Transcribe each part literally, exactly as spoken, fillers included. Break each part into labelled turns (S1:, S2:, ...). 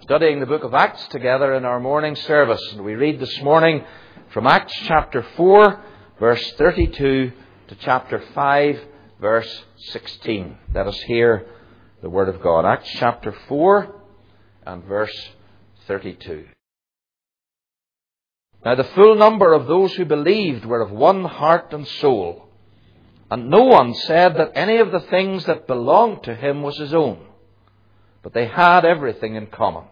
S1: Studying the book of Acts together in our morning service. And we read this morning from Acts chapter four, verse thirty-two to chapter five, verse sixteen. Let us hear the word of God. Acts chapter four and verse thirty-two. Now the full number of those who believed were of one heart and soul, and no one said that any of the things that belonged to him was his own, but they had everything in common.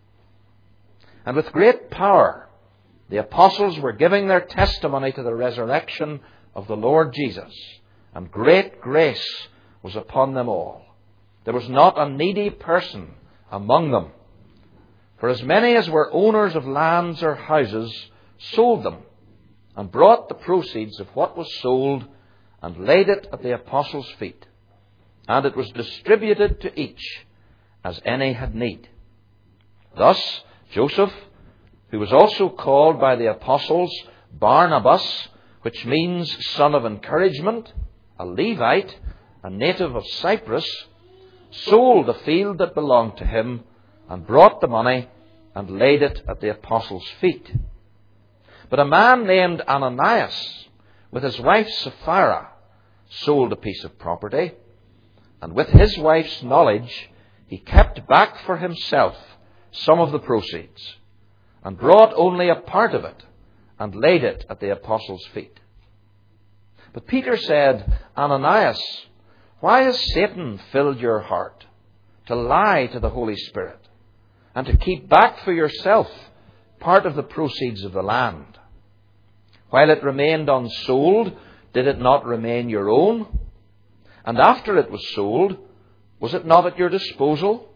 S1: And with great power, the apostles were giving their testimony to the resurrection of the Lord Jesus, and great grace was upon them all. There was not a needy person among them. For as many as were owners of lands or houses sold them, and brought the proceeds of what was sold, and laid it at the apostles' feet. And it was distributed to each as any had need. Thus Joseph, who was also called by the apostles Barnabas, which means son of encouragement, a Levite, a native of Cyprus, sold a field that belonged to him, and brought the money, and laid it at the apostles' feet. But a man named Ananias, with his wife Sapphira, sold a piece of property, and with his wife's knowledge he kept back for himself some of the proceeds, and brought only a part of it, and laid it at the apostles' feet. But Peter said, Ananias, why has Satan filled your heart to lie to the Holy Spirit, and to keep back for yourself part of the proceeds of the land? While it remained unsold, did it not remain your own? And after it was sold, was it not at your disposal?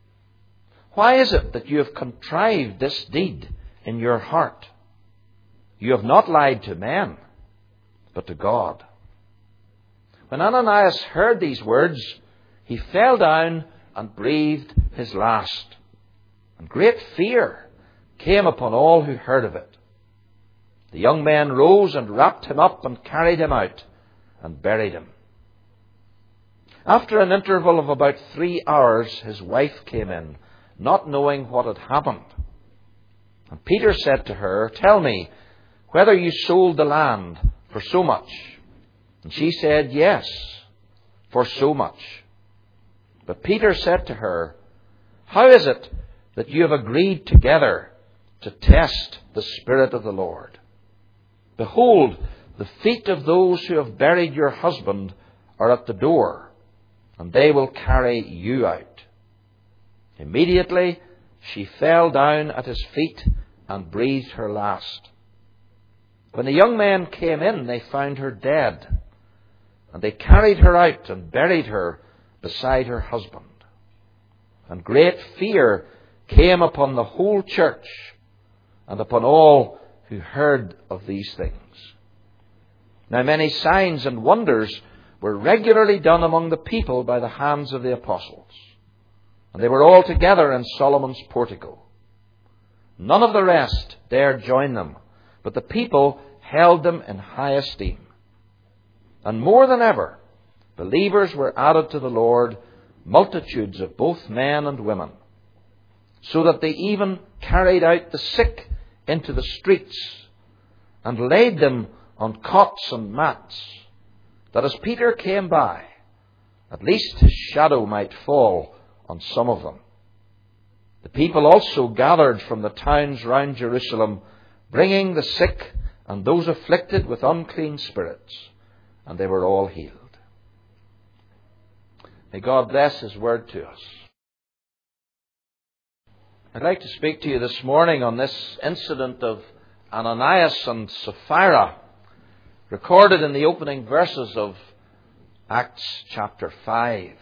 S1: Why is it that you have contrived this deed in your heart? You have not lied to men, but to God. When Ananias heard these words, he fell down and breathed his last. And great fear came upon all who heard of it. The young men rose and wrapped him up and carried him out and buried him. After an interval of about three hours, his wife came in, not knowing what had happened. And Peter said to her, tell me whether you sold the land for so much. And she said, yes, for so much. But Peter said to her, how is it that you have agreed together to test the Spirit of the Lord? Behold, the feet of those who have buried your husband are at the door, and they will carry you out. Immediately she fell down at his feet and breathed her last. When the young men came in, they found her dead, and they carried her out and buried her beside her husband. And great fear came upon the whole church and upon all who heard of these things. Now many signs and wonders were regularly done among the people by the hands of the apostles. And they were all together in Solomon's portico. None of the rest dared join them, but the people held them in high esteem. And more than ever, believers were added to the Lord, multitudes of both men and women, so that they even carried out the sick into the streets and laid them on cots and mats, that as Peter came by, at least his shadow might fall on some of them. The people also gathered from the towns round Jerusalem, bringing the sick and those afflicted with unclean spirits, and they were all healed. May God bless His word to us. I'd like to speak to you this morning on this incident of Ananias and Sapphira, recorded in the opening verses of Acts chapter five.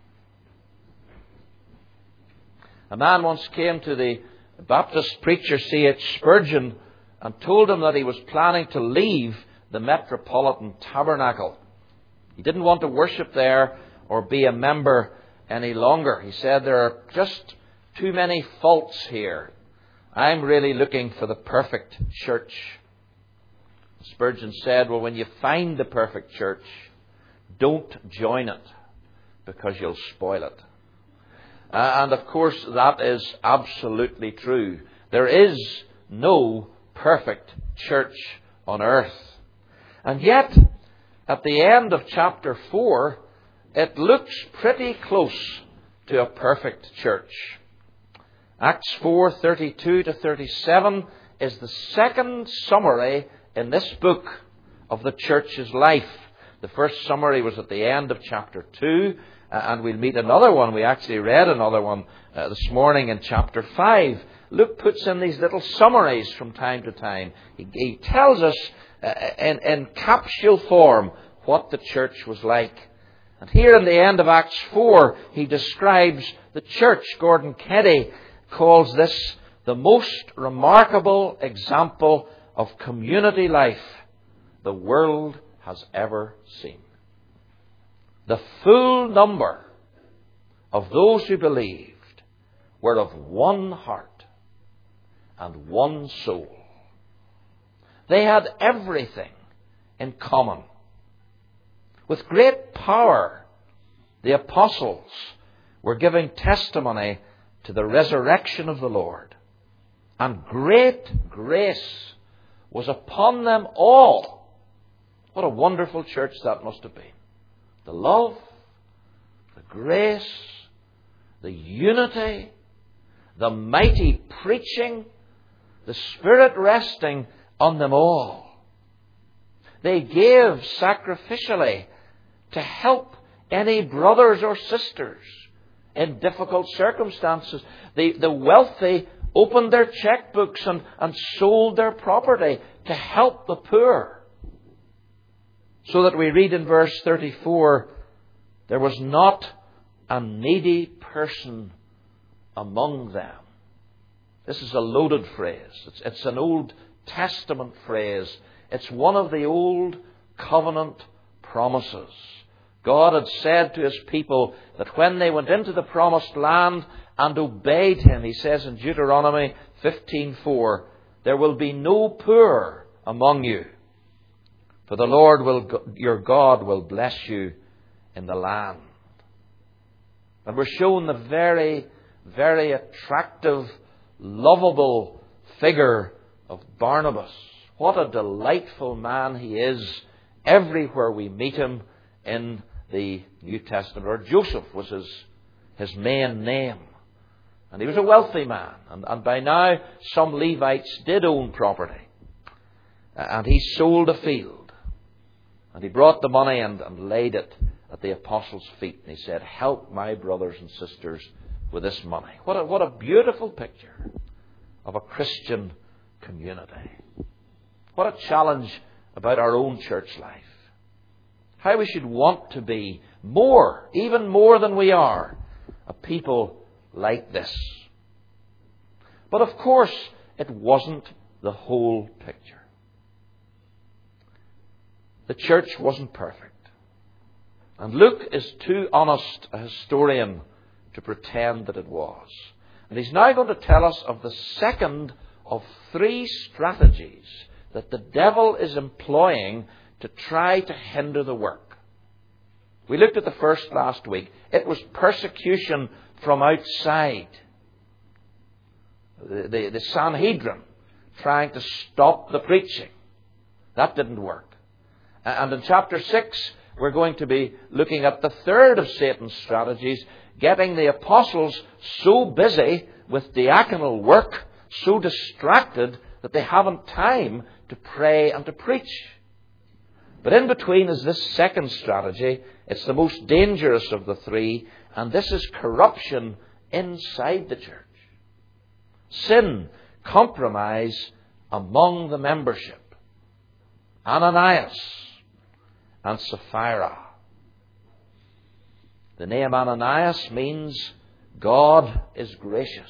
S1: A man once came to the Baptist preacher C H Spurgeon and told him that he was planning to leave the Metropolitan Tabernacle. He didn't want to worship there or be a member any longer. He said, there are just too many faults here. I'm really looking for the perfect church. Spurgeon said, well, when you find the perfect church, don't join it, because you'll spoil it. Uh, and of course, that is absolutely true. There is no perfect church on earth. And yet, at the end of chapter four, it looks pretty close to a perfect church. Acts four, thirty-two to thirty-seven is the second summary in this book of the church's life. The first summary was at the end of chapter two, uh, and we'll meet another one. We actually read another one uh, this morning in chapter five. Luke puts in these little summaries from time to time. He, he tells us uh, in, in capsule form what the church was like. And here in the end of Acts four, he describes the church. Gordon Keddy calls this the most remarkable example of community life the world has ever seen. The full number of those who believed were of one heart and one soul. They had everything in common. With great power, the apostles were giving testimony to the resurrection of the Lord. And great grace was upon them all. What a wonderful church that must have been. The love, the grace, the unity, the mighty preaching, the Spirit resting on them all. They gave sacrificially to help any brothers or sisters in difficult circumstances. The, the wealthy opened their checkbooks and, and sold their property to help the poor. So that we read in verse thirty-four, there was not a needy person among them. This is a loaded phrase. It's, it's an Old Testament phrase. It's one of the Old Covenant promises. God had said to His people that when they went into the promised land and obeyed Him, He says in Deuteronomy fifteen four, there will be no poor among you, for the Lord will, your God will bless you in the land. And we're shown the very, very attractive, lovable figure of Barnabas. What a delightful man he is everywhere we meet him in the New Testament. Or Joseph was his, his main name. And he was a wealthy man. And, and by now, some Levites did own property. And he sold a field. And he brought the money and, and laid it at the apostles' feet. And he said, help my brothers and sisters with this money. What a, what a beautiful picture of a Christian community. What a challenge about our own church life. How we should want to be more, even more than we are, a people like this. But of course, it wasn't the whole picture. The church wasn't perfect. And Luke is too honest a historian to pretend that it was. And he's now going to tell us of the second of three strategies that the devil is employing to try to hinder the work. We looked at the first last week. It was persecution from outside. The, the, the Sanhedrin trying to stop the preaching. That didn't work. And in chapter six, we're going to be looking at the third of Satan's strategies, getting the apostles so busy with diaconal work, so distracted that they haven't time to pray and to preach. But in between is this second strategy. It's the most dangerous of the three, and this is corruption inside the church. Sin, compromise among the membership. Ananias and Sapphira. The name Ananias means God is gracious.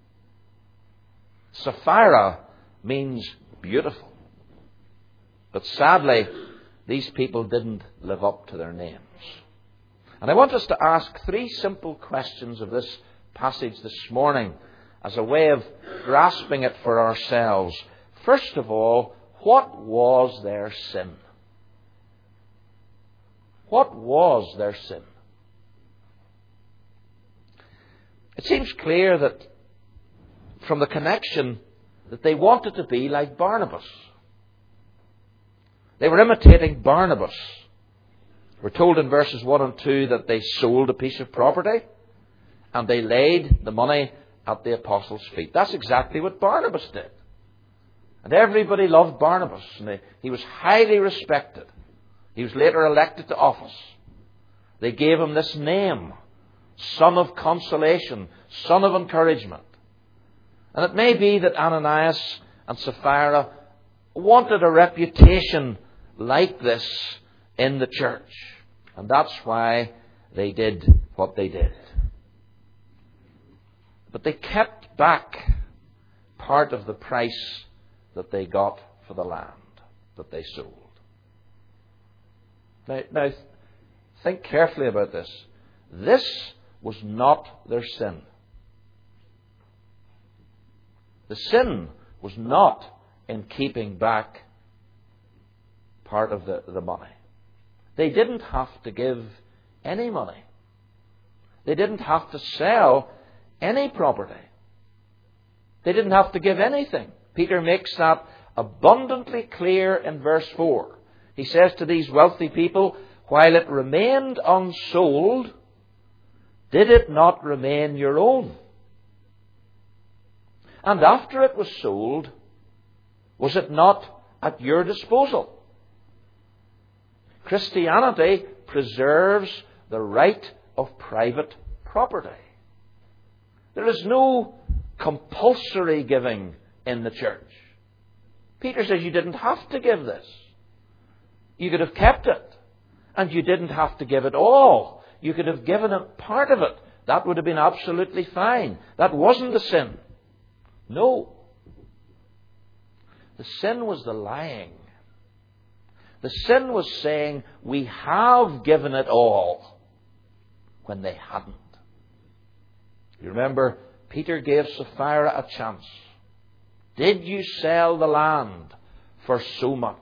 S1: Sapphira means beautiful. But sadly, these people didn't live up to their names. And I want us to ask three simple questions of this passage this morning as a way of grasping it for ourselves. First of all, what was their sin? What was their sin? It seems clear that from the connection that they wanted to be like Barnabas. They were imitating Barnabas. We're told in verses one and two that they sold a piece of property and they laid the money at the apostles' feet. That's exactly what Barnabas did. And everybody loved Barnabas. And he was highly respected. He was later elected to office. They gave him this name, Son of Consolation, Son of Encouragement. And it may be that Ananias and Sapphira wanted a reputation like this in the church. And that's why they did what they did. But they kept back part of the price that they got for the land that they sold. Now, now think carefully about this. This was not their sin. The sin was not in keeping back part of the, the money. They didn't have to give any money. They didn't have to sell any property. They didn't have to give anything. Peter makes that abundantly clear in verse four. He says to these wealthy people, while it remained unsold, did it not remain your own? And after it was sold, was it not at your disposal? Christianity preserves the right of private property. There is no compulsory giving in the church. Peter says you didn't have to give this. You could have kept it. And you didn't have to give it all. You could have given a part of it. That would have been absolutely fine. That wasn't the sin. No. The sin was the lying. The sin was saying, we have given it all, when they hadn't. You remember, Peter gave Sapphira a chance. Did you sell the land for so much?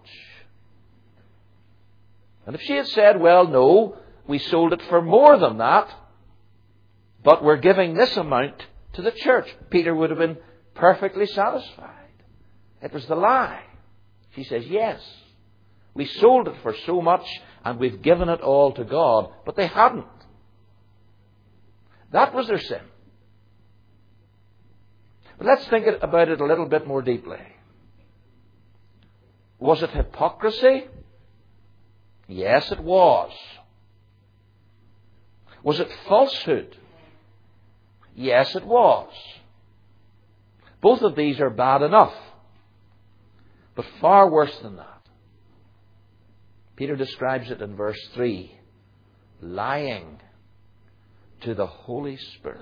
S1: And if she had said, well, no, we sold it for more than that, but we're giving this amount to the church, Peter would have been perfectly satisfied. It was the lie. She says, yes, we sold it for so much and we've given it all to God, but they hadn't. That was their sin. But let's think about it a little bit more deeply. Was it hypocrisy? Yes, it was. Was it falsehood? Yes, it was. Both of these are bad enough, but far worse than that. Peter describes it in verse three. Lying to the Holy Spirit.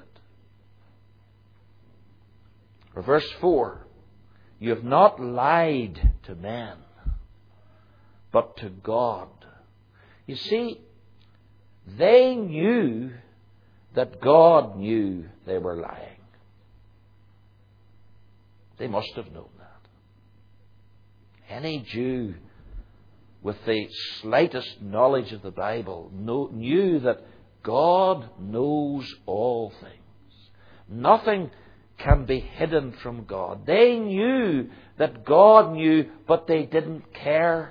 S1: Or verse four. You have not lied to men, but to God. You see, they knew that God knew they were lying. They must have known that. Any Jew with the slightest knowledge of the Bible knew that God knows all things. Nothing can be hidden from God. They knew that God knew, but they didn't care.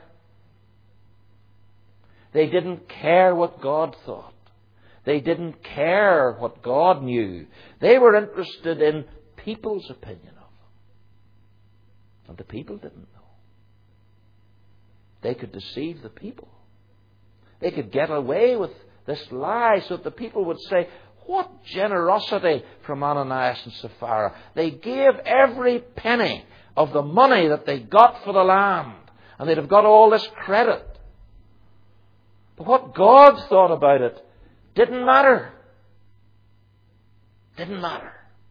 S1: They didn't care what God thought. They didn't care what God knew. They were interested in people's opinion of Him. And the people didn't know. They could deceive the people. They could get away with this lie so that the people would say, what generosity from Ananias and Sapphira. They gave every penny of the money that they got for the land. And they'd have got all this credit. But what God thought about it didn't matter. Didn't matter.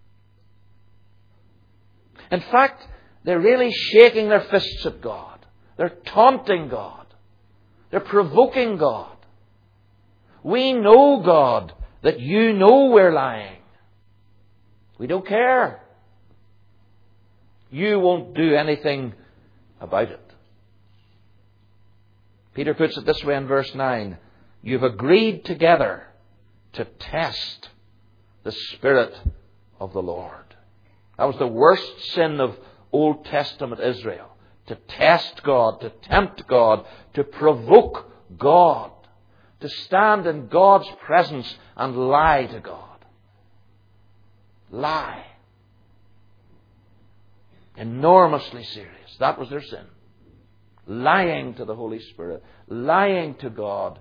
S1: In fact, they're really shaking their fists at God. They're taunting God. They're provoking God. We know, God, that you know we're lying. We don't care. You won't do anything about it. Peter puts it this way in verse nine. You've agreed together to test the spirit of the Lord. That was the worst sin of Old Testament Israel. To test God, to tempt God, to provoke God, to stand in God's presence and lie to God. Lie. Enormously serious. That was their sin. Lying to the Holy Spirit. Lying to God.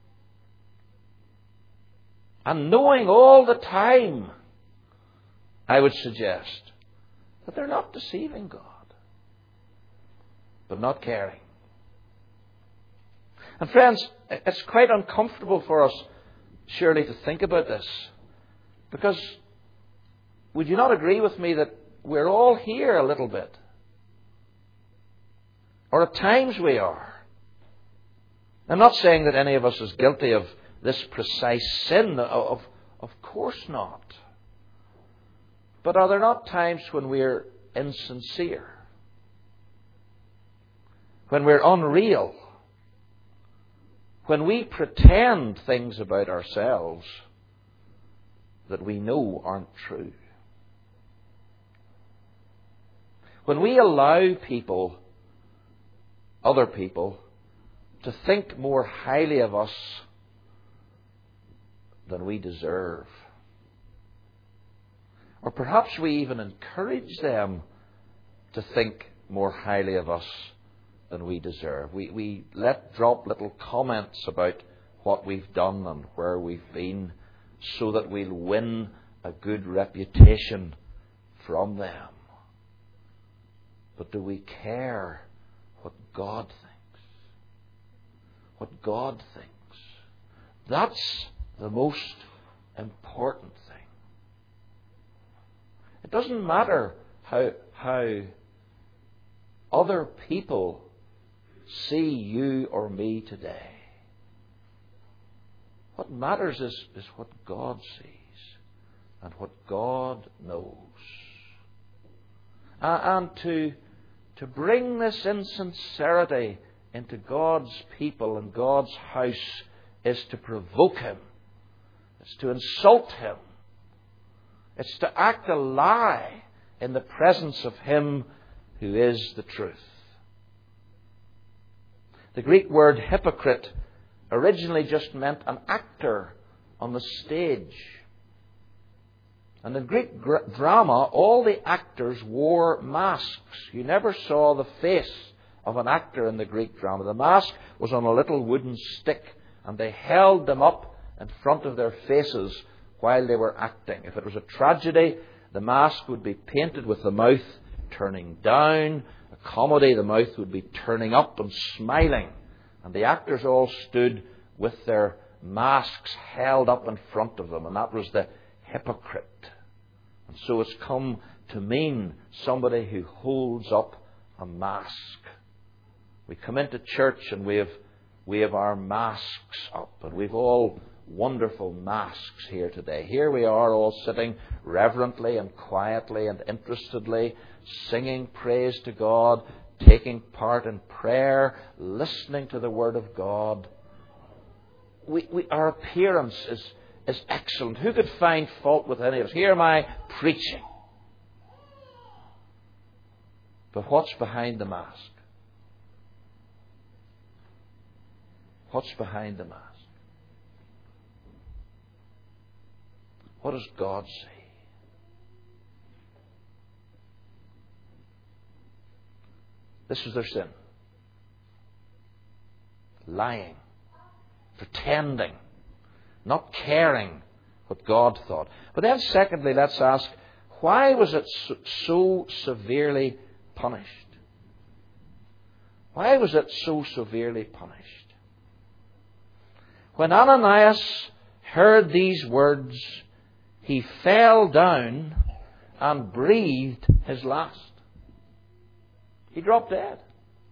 S1: And knowing all the time, I would suggest, that they're not deceiving God, but not caring. And friends, it's quite uncomfortable for us, surely, to think about this. Because would you not agree with me that we're all here a little bit? Or at times we are. I'm not saying that any of us is guilty of this precise sin. Of, of course not. But are there not times when we're insincere? When we're unreal? When we pretend things about ourselves that we know aren't true? When we allow people, other people, to think more highly of us than we deserve. Or perhaps we even encourage them to think more highly of us than we deserve. We, we let drop little comments about what we've done and where we've been so that we'll win a good reputation from them. But do we care what God thinks? What God thinks? That's the most important thing. It doesn't matter how, how other people see you or me today. What matters is, is what God sees and what God knows. Uh, and to, to bring this insincerity into God's people and God's house is to provoke Him. It's to insult Him. It's to act a lie in the presence of Him who is the truth. The Greek word hypocrite originally just meant an actor on the stage. And in Greek gra- drama, all the actors wore masks. You never saw the face of an actor in the Greek drama. The mask was on a little wooden stick, and they held them up in front of their faces while they were acting. If it was a tragedy, the mask would be painted with the mouth turning down. A comedy, the mouth would be turning up and smiling. And the actors all stood with their masks held up in front of them. And that was the hypocrite. And so it's come to mean somebody who holds up a mask. We come into church and we have, we have our masks up. And we've all wonderful masks here today. Here we are all sitting reverently and quietly and interestedly, singing praise to God, taking part in prayer, listening to the Word of God. We, we, our appearance is, is excellent. Who could find fault with any of us? Here am I preaching. But what's behind the mask? What's behind the mask? What does God see? This was their sin. Lying. Pretending. Not caring what God thought. But then secondly, let's ask, why was it so, so severely punished? Why was it so severely punished? When Ananias heard these words, he fell down and breathed his last. He dropped dead.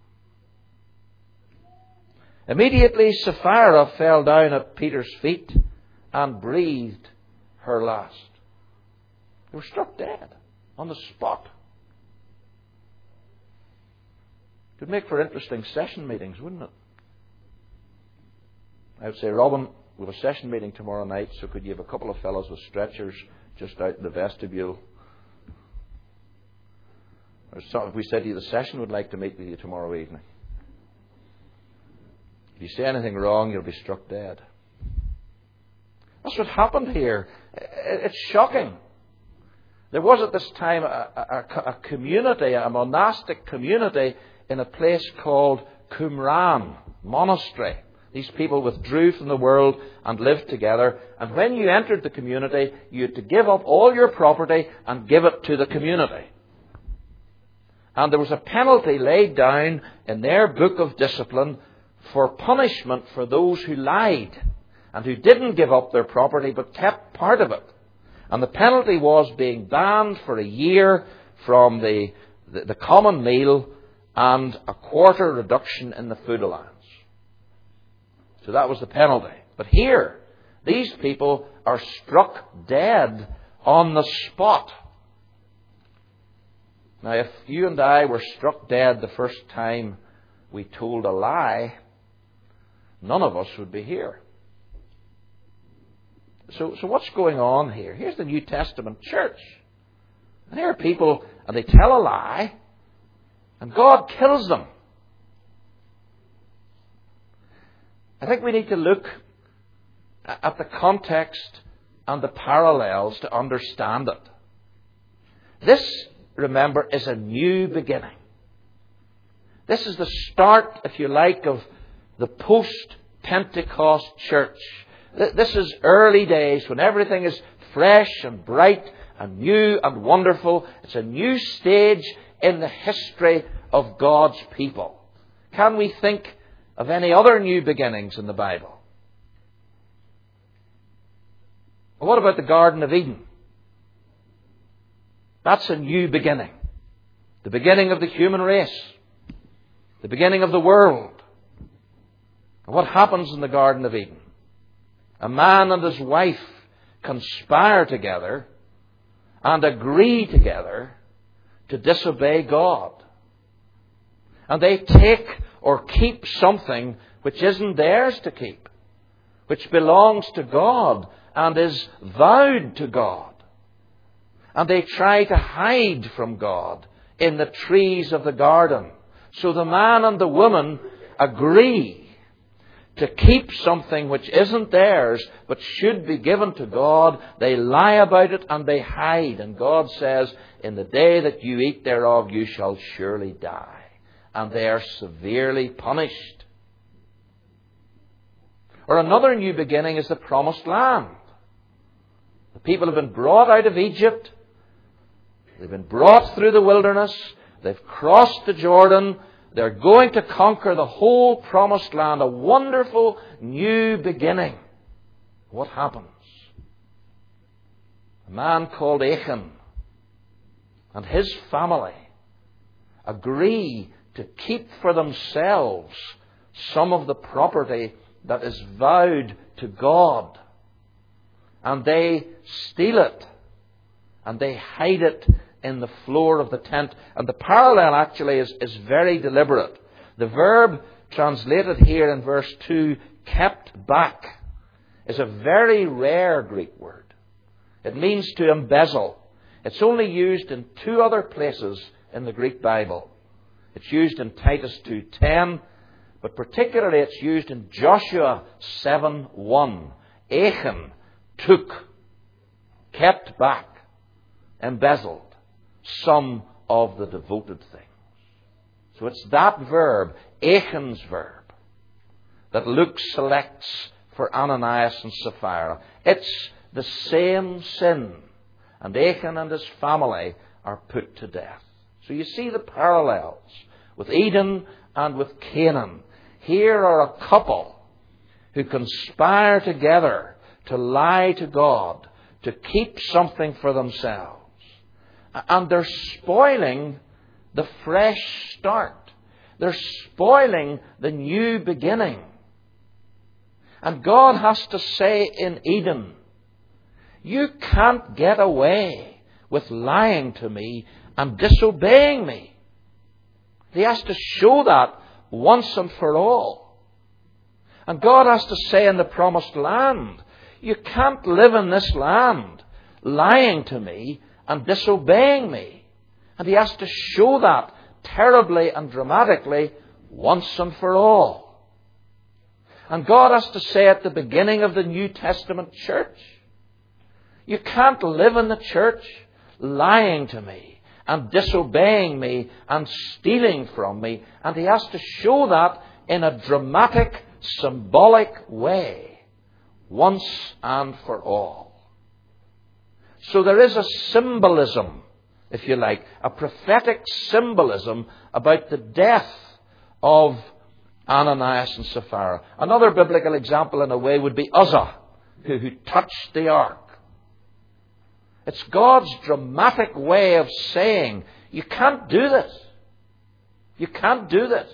S1: Immediately Sapphira fell down at Peter's feet and breathed her last. They were struck dead on the spot. Could make for interesting session meetings, wouldn't it? I would say, Robin, we have a session meeting tomorrow night, so could you have a couple of fellows with stretchers just out in the vestibule. Or some, if we said to you, the session would like to meet with you tomorrow evening. If you say anything wrong, you'll be struck dead. That's what happened here. It's shocking. There was at this time a, a, a community, a monastic community in a place called Qumran Monastery. These people withdrew from the world and lived together. And when you entered the community, you had to give up all your property and give it to the community. And there was a penalty laid down in their book of discipline for punishment for those who lied and who didn't give up their property but kept part of it. And the penalty was being banned for a year from the, the, the common meal and a quarter reduction in the food allowance. So that was the penalty. But here, these people are struck dead on the spot. Now, if you and I were struck dead the first time we told a lie, none of us would be here. So, so what's going on here? Here's the New Testament church. And here are people, and they tell a lie, and God kills them. I think we need to look at the context and the parallels to understand it. This, remember, is a new beginning. This is the start, if you like, of the post-Pentecost church. This is early days when everything is fresh and bright and new and wonderful. It's a new stage in the history of God's people. Can we think of any other new beginnings in the Bible? Well, what about the Garden of Eden? That's a new beginning. The beginning of the human race. The beginning of the world. And what happens in the Garden of Eden? A man and his wife conspire together and agree together to disobey God. And they take or keep something which isn't theirs to keep, which belongs to God and is vowed to God. And they try to hide from God in the trees of the garden. So the man and the woman agree to keep something which isn't theirs, but should be given to God. They lie about it and they hide. And God says, in the day that you eat thereof, you shall surely die. And they are severely punished. Or another new beginning is the promised land. The people have been brought out of Egypt. They've been brought through the wilderness. They've crossed the Jordan. They're going to conquer the whole promised land. A wonderful new beginning. What happens? A man called Achan and his family agree to keep for themselves some of the property that is vowed to God. And they steal it. And they hide it in the floor of the tent. And the parallel actually is, is very deliberate. The verb translated here in verse two, kept back, is a very rare Greek word. It means to embezzle. It's only used in two other places in the Greek Bible. It's used in Titus two ten, but particularly it's used in Joshua seven one. Achan took, kept back, embezzled some of the devoted things. So it's that verb, Achan's verb, that Luke selects for Ananias and Sapphira. It's the same sin, and Achan and his family are put to death. So you see the parallels with Eden and with Canaan. Here are a couple who conspire together to lie to God, to keep something for themselves. And they're spoiling the fresh start. They're spoiling the new beginning. And God has to say in Eden, you can't get away with lying to me and disobeying me. He has to show that once and for all. And God has to say in the promised land, you can't live in this land lying to me and disobeying me. And he has to show that terribly and dramatically once and for all. And God has to say at the beginning of the New Testament church, you can't live in the church lying to me and disobeying me and stealing from me. And he has to show that in a dramatic, symbolic way, once and for all. So there is a symbolism, if you like, a prophetic symbolism about the death of Ananias and Sapphira. Another biblical example in a way would be Uzzah, who, who touched the ark. It's God's dramatic way of saying, you can't do this. You can't do this.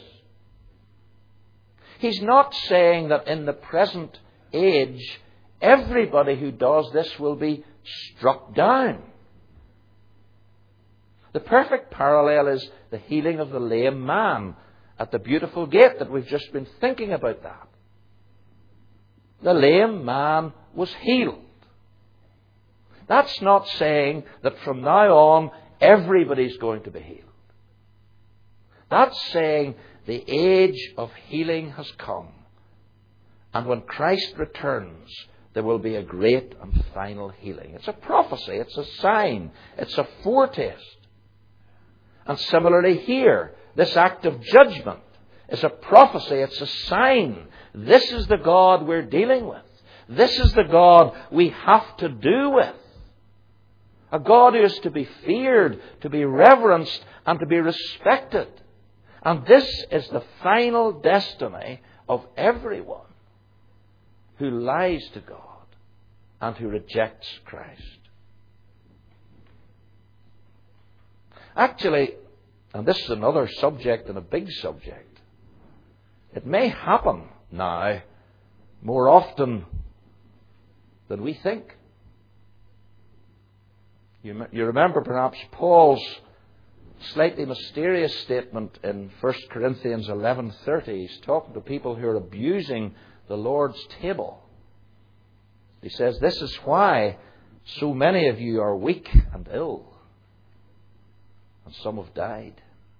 S1: He's not saying that in the present age, everybody who does this will be struck down. The perfect parallel is the healing of the lame man at the beautiful gate that we've just been thinking about that. The lame man was healed. That's not saying that from now on everybody's going to be healed. That's saying the age of healing has come. And when Christ returns, there will be a great and final healing. It's a prophecy. It's a sign. It's a foretaste. And similarly here, this act of judgment is a prophecy. It's a sign. This is the God we're dealing with. This is the God we have to do with. A God who is to be feared, to be reverenced, and to be respected. And this is the final destiny of everyone who lies to God and who rejects Christ. Actually, and this is another subject and a big subject, it may happen now more often than we think. You, you remember perhaps Paul's slightly mysterious statement in First Corinthians eleven thirty. He's talking to people who are abusing the Lord's table. He says, this is why so many of you are weak and ill, and some have died.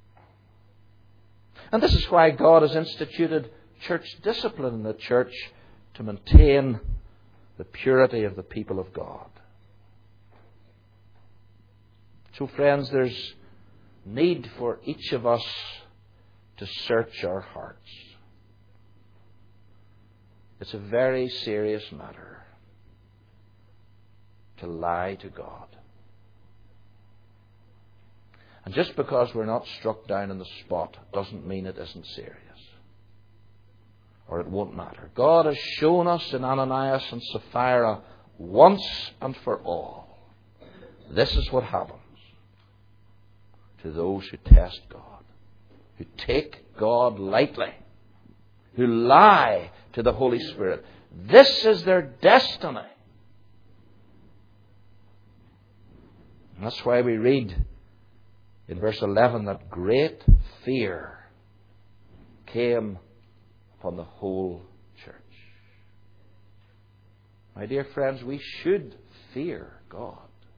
S1: And this is why God has instituted church discipline in the church to maintain the purity of the people of God. So friends, there's need for each of us to search our hearts. It's a very serious matter to lie to God. And just because we're not struck down on the spot doesn't mean it isn't serious. Or it won't matter. God has shown us in Ananias and Sapphira once and for all. This is what happens to those who test God, who take God lightly, who lie to the Holy Spirit. This is their destiny. And that's why we read in verse eleven that great fear came upon the whole church. My dear friends, we should fear God.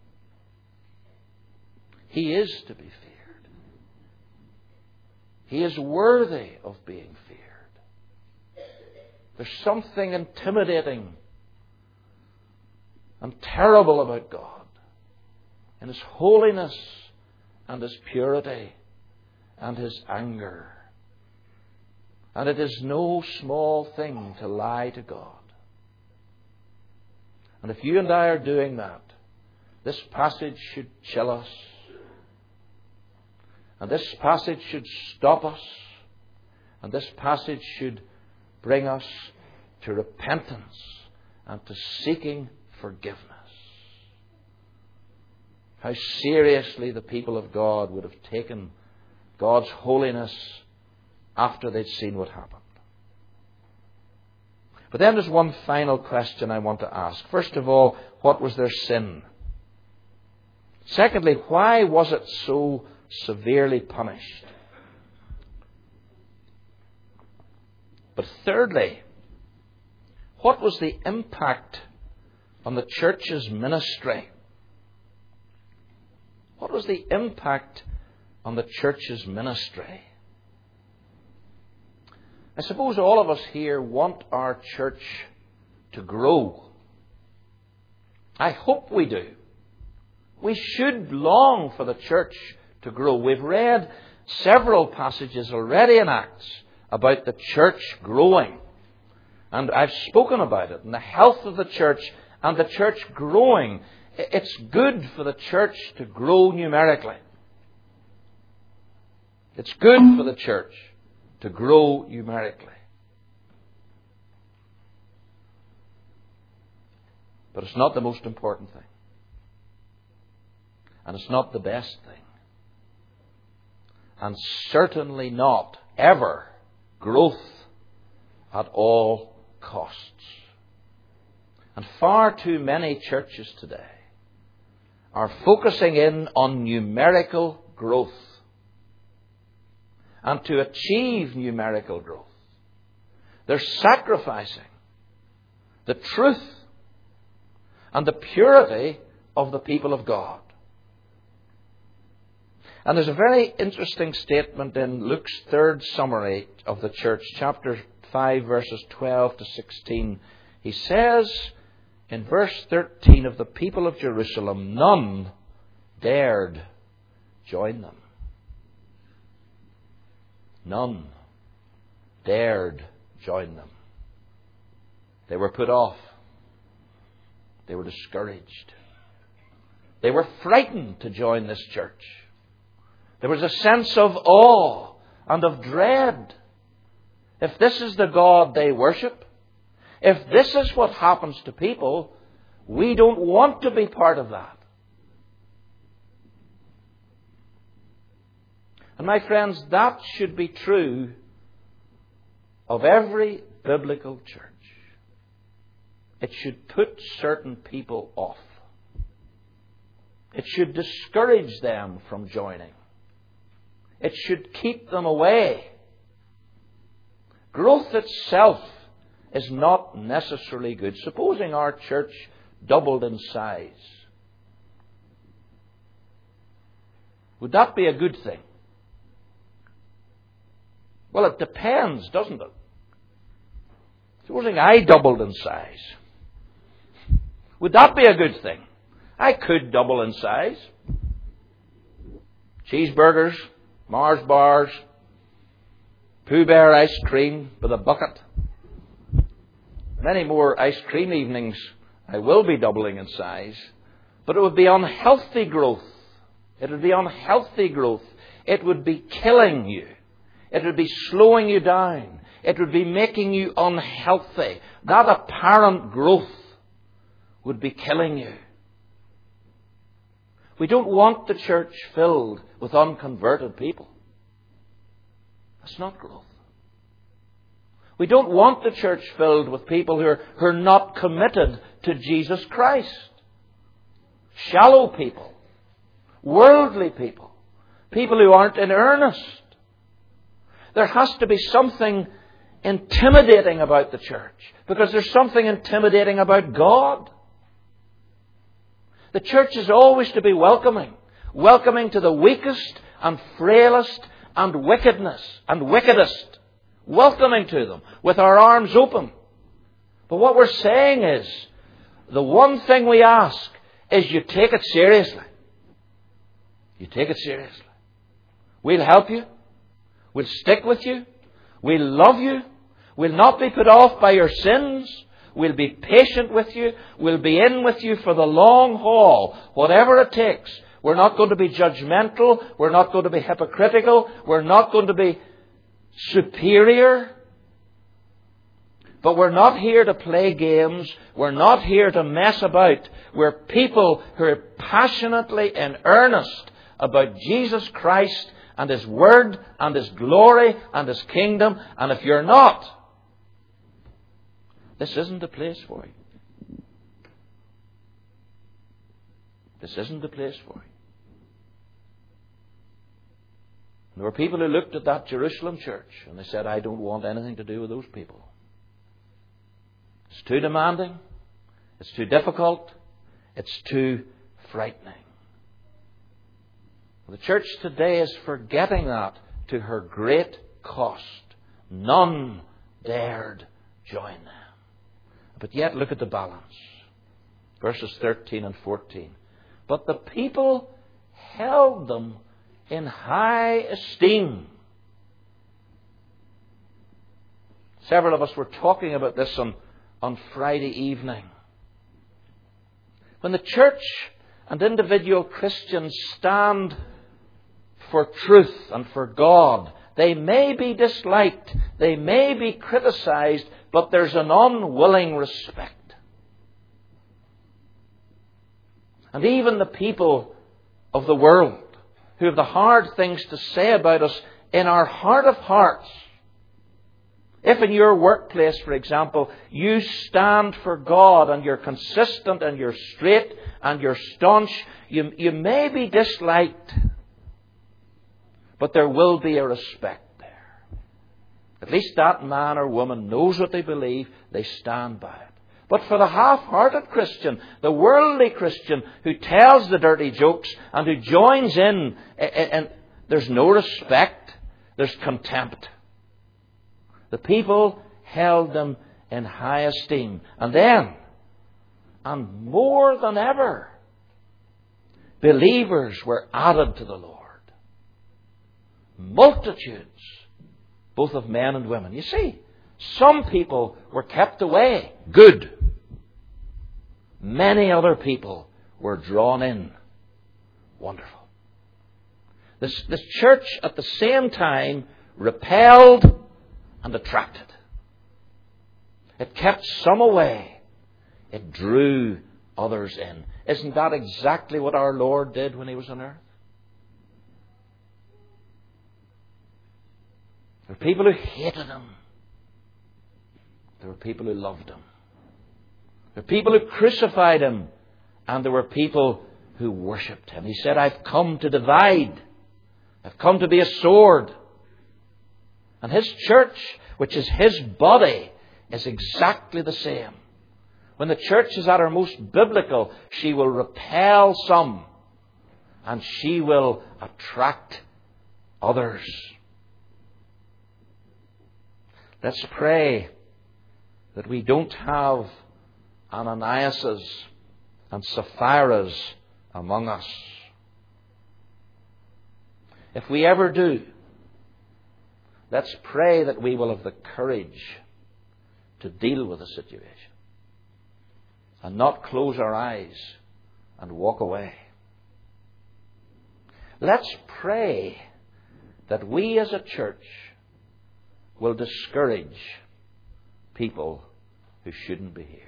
S1: He is to be feared. He is worthy of being feared. There's something intimidating and terrible about God in His holiness and His purity and His anger. And it is no small thing to lie to God. And if you and I are doing that, this passage should chill us. And this passage should stop us. And this passage should bring us to repentance and to seeking forgiveness. How seriously the people of God would have taken God's holiness after they'd seen what happened. But then there's one final question I want to ask. First of all, what was their sin? Secondly, why was it so severely punished? But thirdly, what was the impact on the church's ministry was the impact on the church's ministry? I suppose all of us here want our church to grow. I hope we do. We should long for the church to grow. We've read several passages already in Acts about the church growing. And I've spoken about it, and the health of the church and the church growing. It's good for the church to grow numerically. It's good for the church to grow numerically. But it's not the most important thing. And it's not the best thing. And certainly not ever growth at all costs. And far too many churches today are focusing in on numerical growth. And to achieve numerical growth, they're sacrificing the truth and the purity of the people of God. And there's a very interesting statement in Luke's third summary of the church, chapter five, verses twelve to sixteen. He says in verse thirteen, of the people of Jerusalem, none dared join them. None dared join them. They were put off. They were discouraged. They were frightened to join this church. There was a sense of awe and of dread. If this is the God they worship, if this is what happens to people, we don't want to be part of that. And my friends, that should be true of every biblical church. It should put certain people off. It should discourage them from joining. It should keep them away. Growth itself is not necessarily good. Supposing our church doubled in size, would that be a good thing? Well, it depends, doesn't it? Supposing I doubled in size, would that be a good thing? I could double in size. Cheeseburgers, Mars bars, Pooh Bear ice cream with a bucket. Many more ice cream evenings I will be doubling in size. But it would be unhealthy growth. It would be unhealthy growth. It would be killing you. It would be slowing you down. It would be making you unhealthy. That apparent growth would be killing you. We don't want the church filled with unconverted people. That's not growth. We don't want the church filled with people who are, who are not committed to Jesus Christ. Shallow people. Worldly people. People who aren't in earnest. There has to be something intimidating about the church, because there's something intimidating about God. The church is always to be welcoming. Welcoming to the weakest and frailest and wickedness and wickedest. Welcoming to them with our arms open. But what we're saying is, the one thing we ask is you take it seriously. You take it seriously. We'll help you. We'll stick with you. We'll love you. We'll not be put off by your sins. We'll be patient with you. We'll be in with you for the long haul, whatever it takes. We're not going to be judgmental. We're not going to be hypocritical. We're not going to be superior. But we're not here to play games. We're not here to mess about. We're people who are passionately in earnest about Jesus Christ and His Word and His glory and His kingdom. And if you're not, this isn't the place for you. This isn't the place for you. There were people who looked at that Jerusalem church and they said, I don't want anything to do with those people. It's too demanding. It's too difficult. It's too frightening. The church today is forgetting that to her great cost. None dared join them. But yet look at the balance. Verses thirteen and fourteen. But the people held them in high esteem. Several of us were talking about this on, on Friday evening. When the church and individual Christians stand for truth and for God, they may be disliked, they may be criticized, but there's an unwilling respect. And even the people of the world, who have the hard things to say about us, in our heart of hearts, if in your workplace, for example, you stand for God and you're consistent and you're straight and you're staunch, you, you may be disliked, but there will be a respect there. At least that man or woman knows what they believe, they stand by it. But for the half-hearted Christian, the worldly Christian who tells the dirty jokes and who joins in, and there's no respect, there's contempt. The people held them in high esteem. And then, and more than ever, believers were added to the Lord. Multitudes, both of men and women. You see, some people were kept away. Good. Many other people were drawn in. Wonderful. This, this church at the same time repelled and attracted. It kept some away. It drew others in. Isn't that exactly what our Lord did when He was on earth? There were people who hated Him. There were people who loved Him. There were people who crucified Him. And there were people who worshipped Him. He said, I've come to divide. I've come to be a sword. And His church, which is His body, is exactly the same. When the church is at her most biblical, she will repel some and she will attract others. Let's pray that we don't have Ananiases and Sapphira's among us. If we ever do, let's pray that we will have the courage to deal with the situation and not close our eyes and walk away. Let's pray that we as a church will discourage people who shouldn't be here.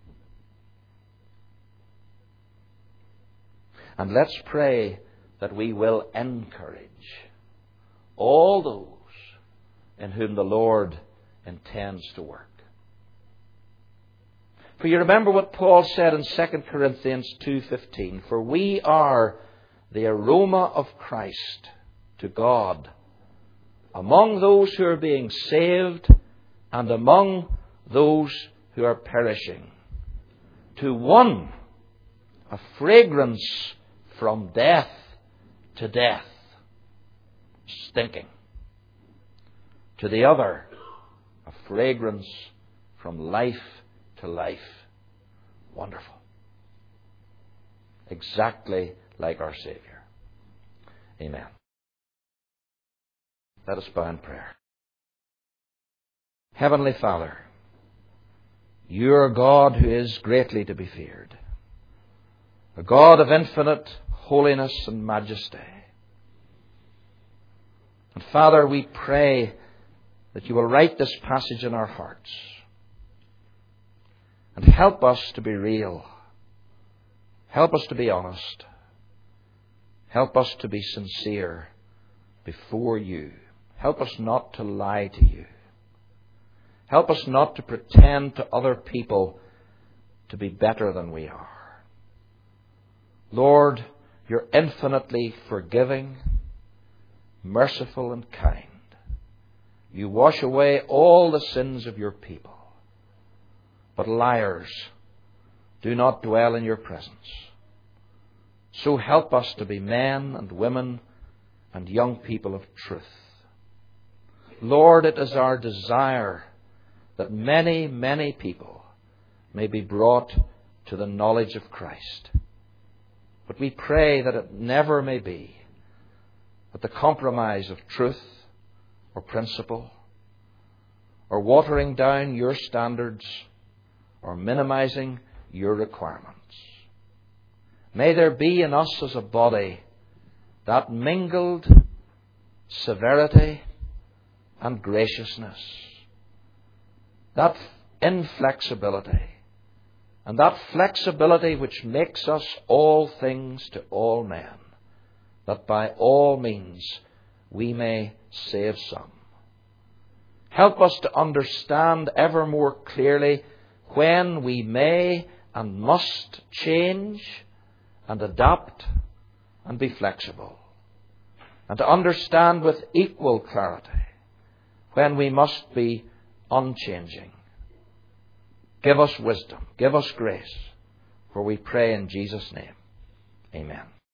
S1: And let's pray that we will encourage all those in whom the Lord intends to work. For you remember what Paul said in Second Corinthians two fifteen, for we are the aroma of Christ to God among those who are being saved and among those who are perishing. To one, a fragrance from death to death, stinking. To the other, a fragrance from life to life. Wonderful. Exactly like our Savior. Amen. Let us bow in prayer. Heavenly Father, You are a God who is greatly to be feared. A God of infinite holiness and majesty. And Father, we pray that You will write this passage in our hearts and help us to be real. Help us to be honest. Help us to be sincere before You. Help us not to lie to You. Help us not to pretend to other people to be better than we are. Lord, You're infinitely forgiving, merciful and kind. You wash away all the sins of Your people. But liars do not dwell in Your presence. So help us to be men and women and young people of truth. Lord, it is our desire that many, many people may be brought to the knowledge of Christ. But we pray that it never may be at the compromise of truth or principle, or watering down your standards, or minimizing your requirements. May there be in us as a body that mingled severity and graciousness, that inflexibility, and that flexibility which makes us all things to all men, that by all means we may save some. Help us to understand ever more clearly when we may and must change and adapt and be flexible, and to understand with equal clarity when we must be unchanging. Give us wisdom, give us grace, for we pray in Jesus' name. Amen.